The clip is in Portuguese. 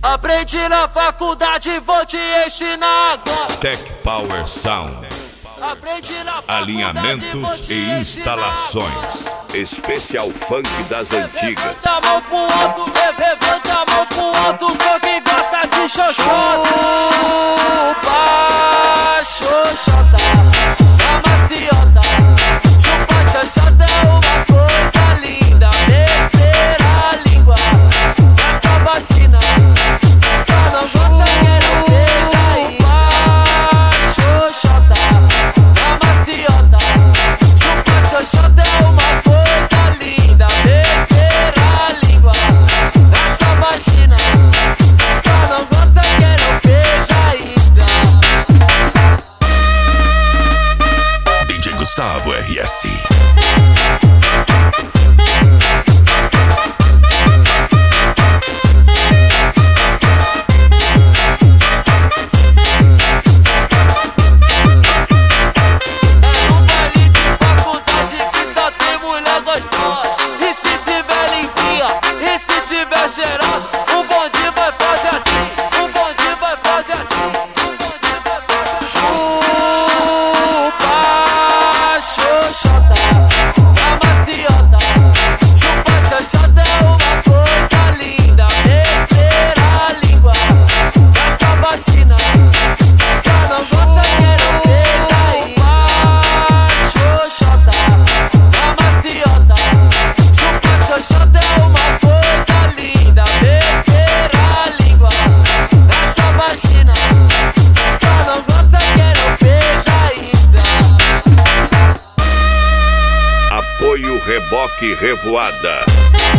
Aprendi na faculdade, vou te ensinar agora. Tech Power Sound. Alinhamentos e instalações. Especial funk das antigas. Levanta a mão pro alto, levanta a mão pro alto. Só quem gosta de xoxota. Chupa xoxota, na maciota. Chupa xoxota é uma coisa linda. Meter a língua na sua vagina. Só não gosta que não beija ainda. Xoxota, na maciota. Chupa xoxota é uma coisa linda. Meter a língua na sua vagina. Só não gosta que não beija ainda. DJ Gustavo RS. Cheirosa, o bonde vai fazer assim, o bonde vai fazer assim, o bonde vai fazer assim. Chupa xoxota, na maciota. Chupa xoxota é uma coisa linda. Meter a língua na sua vagina. Só não gosta que não beija ainda. Xoxota, na maciota. Chupa xoxota é uma coisa linda. Meter a língua na sua vagina. Só não gosta que não beija ainda. Apoio Reboque Revoada.